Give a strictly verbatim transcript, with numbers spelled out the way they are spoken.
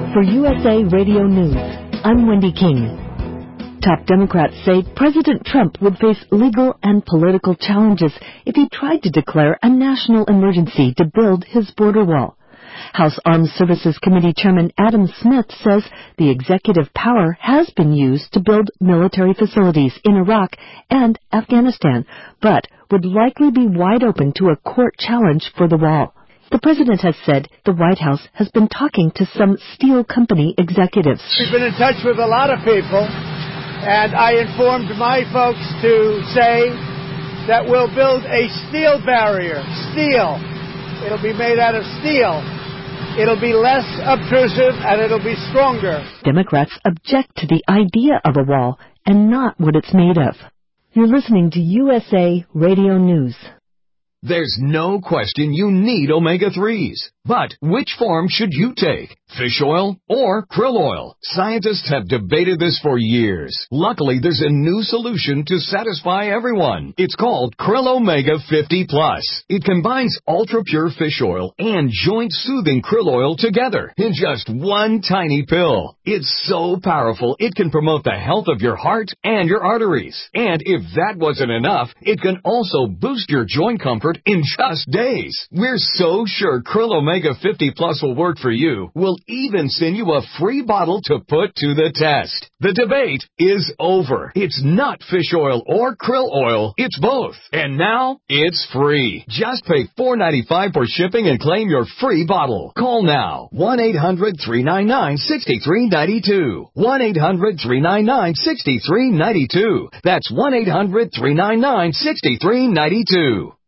For U S A Radio News, I'm Wendy King. Top Democrats say President Trump would face legal and political challenges if he tried to declare a national emergency to build his border wall. House Armed Services Committee Chairman Adam Smith says the executive power has been used to build military facilities in Iraq and Afghanistan, but would likely be wide open to a court challenge for the wall. The president has said the White House has been talking to some steel company executives. We've been in touch with a lot of people, and I informed my folks to say that we'll build a steel barrier. Steel. It'll be made out of steel. It'll be less obtrusive, and it'll be stronger. Democrats object to the idea of a wall and not what it's made of. You're listening to U S A Radio News. There's no question you need omega threes. But which form should you take? Fish oil or krill oil? Scientists have debated this for years. Luckily, there's a new solution to satisfy everyone. It's called Krill Omega fifty plus. It combines ultra-pure fish oil and joint-soothing krill oil together in just one tiny pill. It's so powerful, it can promote the health of your heart and your arteries. And if that wasn't enough, it can also boost your joint comfort in just days. We're so sure Krill Omega fifty plus will work for you. We'll even send you a free bottle to put to the test. The debate is over. It's not fish oil or krill oil. It's both. And now it's free. Just pay four dollars and ninety-five cents for shipping and claim your free bottle. Call now. one eight hundred three nine nine six three nine two. one eight hundred three nine nine six three nine two. That's one eight hundred three nine nine six three nine two.